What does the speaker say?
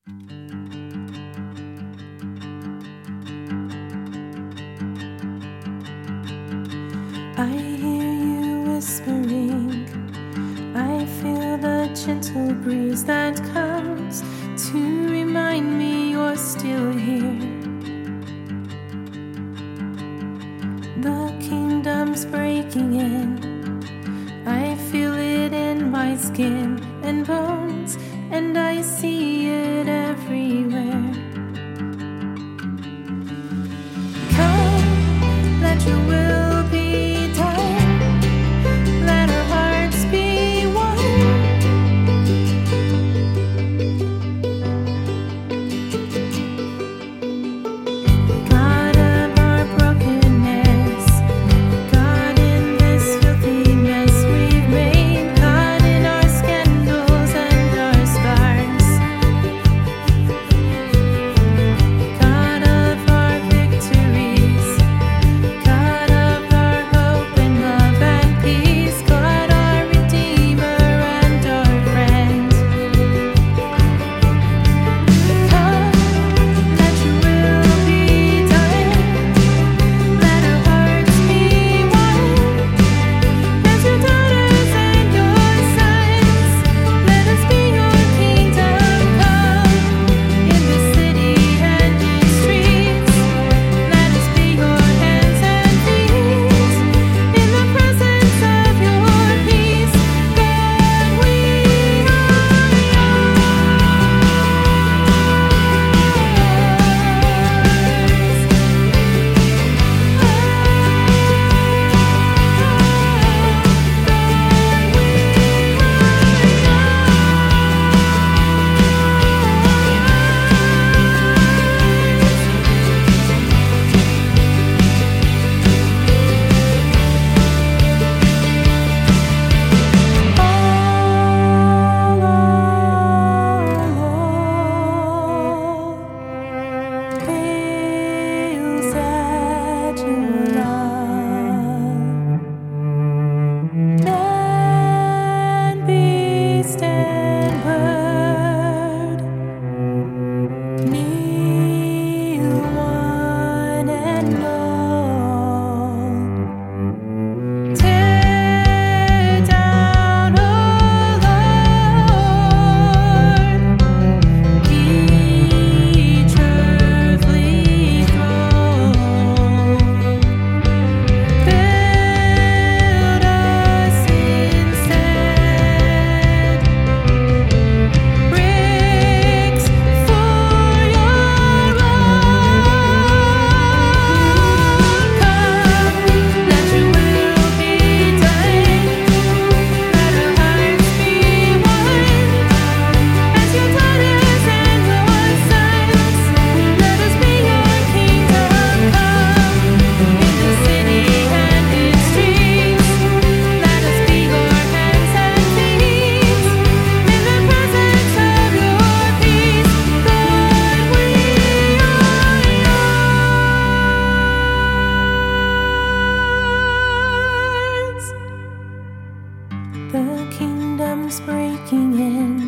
I hear you whispering. I feel the gentle breeze that comes to remind me you're still here. The kingdom's breaking in. I feel it in my skin and bones, and I see it everywhere. Come, let your will be done. Let our hearts be one. God of our brokenness, God in this filthy mess we've made, God in our scandals and our scars, God of our victories, God of our hope and love and peace, God our Redeemer and our friend. Come, let your will be done. Let our hearts be one. As your daughters and your sons, let us be your kingdom come. In the city and in streets, let us be your hands and feet. In the presence of your peace, God, we are fails at your love. Man, beast, and bird, kneel one and all. Tear down, O Lord, each earthly throne. Build us instead bricks for your own. Come, let your will be done. Let our hearts be one. As your daughters and your sons, let us be your kingdom come. In the city and in streets, let us be your hands and feet. In the presence of your peace, God, we are yours. The kingdom's breaking in.